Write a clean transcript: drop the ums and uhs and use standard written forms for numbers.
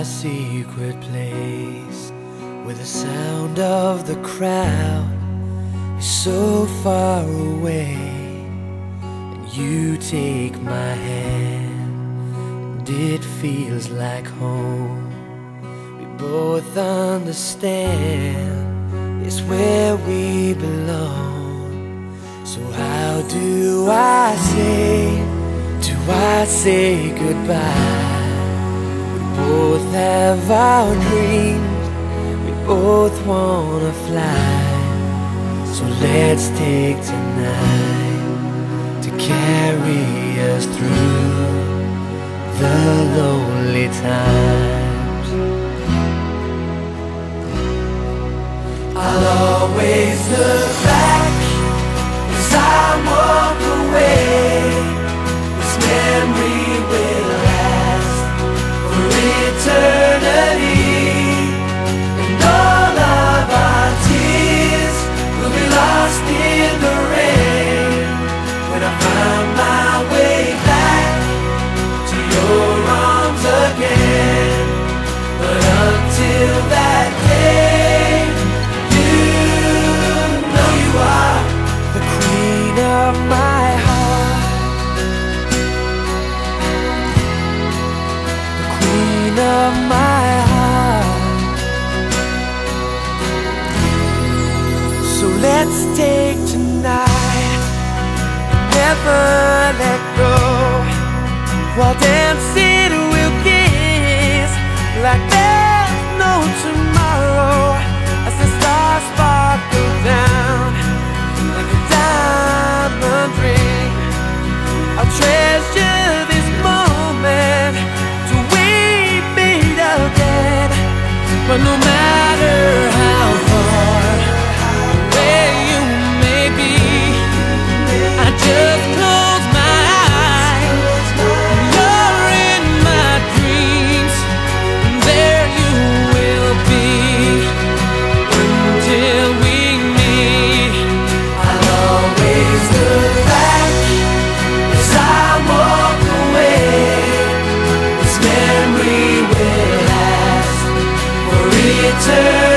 our secret place, where the sound of the crowd is so far away, and you take my hand, and it feels like home. We both understand it's where we belong. So how do I say goodbye? We both have our dreams, we both wanna fly. So let's take tonight to carry us through the lonely times. I'll always look back as I walk away. This memory will last for eternity, and all of our tears will be lost in the rain when I find my way back to your arms again. But until that day, you know you are the queen of my heart, the queen of my heart. So let's take tonight, never let go, while dancing we'll kiss like there's no tomorrow, as the stars sparkle down like a diamond ring. I'll treasure this moment till we meet again. But no matter how far away you may be, I just close my eyes, you're in my dreams, and there you will be until we meet. I'll always look back as I walk away. This memory will last for eternity.